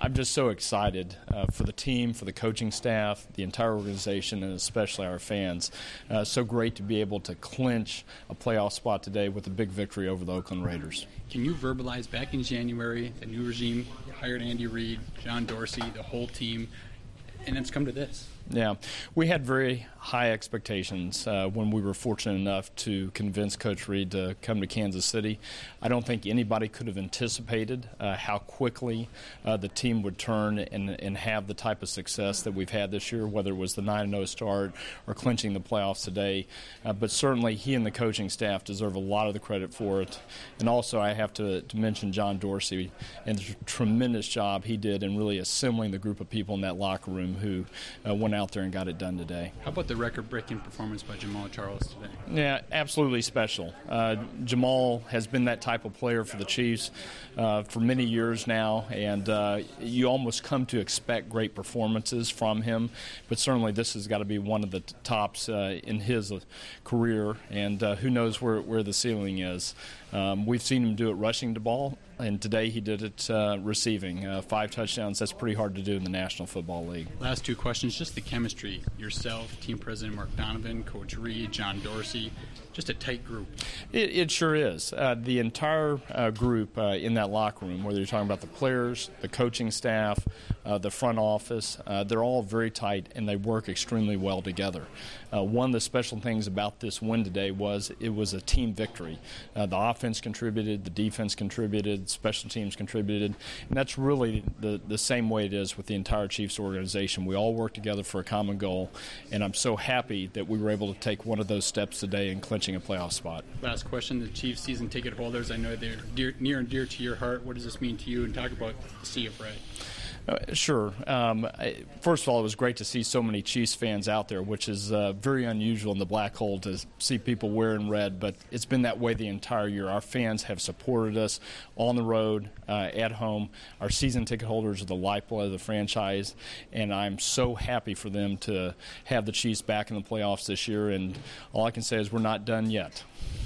I'm just so excited for the team, for the coaching staff, the entire organization, and especially our fans. So great to be able to clinch a playoff spot today with a big victory over the Oakland Raiders. Can you verbalize back in January, the new regime hired Andy Reid, John Dorsey, the whole team, and it's come to this? Yeah, we had very high expectations when we were fortunate enough to convince Coach Reid to come to Kansas City. I don't think anybody could have anticipated how quickly the team would turn and have the type of success that we've had this year, whether it was the 9-0 start or clinching the playoffs today. But certainly he and the coaching staff deserve a lot of the credit for it. And also I have to mention John Dorsey and the tremendous job he did in really assembling the group of people in that locker room who went out there and got it done today. How about the record-breaking performance by Jamaal Charles today? Yeah, absolutely special. Jamaal has been that type of player for the Chiefs for many years now, and you almost come to expect great performances from him, but certainly this has got to be one of the tops in his career, and who knows where the ceiling is. We've seen him do it rushing the ball, and today he did it receiving. 5 touchdowns, that's pretty hard to do in the National Football League. Last 2 questions, just the chemistry. Yourself, team president Mark Donovan, Coach Reid, John Dorsey, just a tight group. It sure is. The entire group in that locker room, whether you're talking about the players, the coaching staff, the front office, they're all very tight and they work extremely well together. One of the special things about this win today was it was a team victory. The offense contributed, the defense contributed, special teams contributed, and that's really the same way it is with the entire Chiefs organization. We all work together for a common goal, and I'm so happy that we were able to take one of those steps today in clinching a playoff spot. Last question, the Chiefs season ticket holders, I know they're near and dear to your heart. What does this mean to you? And talk about the Sea of Red. Sure. First of all, it was great to see so many Chiefs fans out there, which is very unusual in the Black Hole to see people wearing red, but it's been that way the entire year. Our fans have supported us on the road, at home. Our season ticket holders are the lifeblood of the franchise, and I'm so happy for them to have the Chiefs back in the playoffs this year, and all I can say is we're not done yet.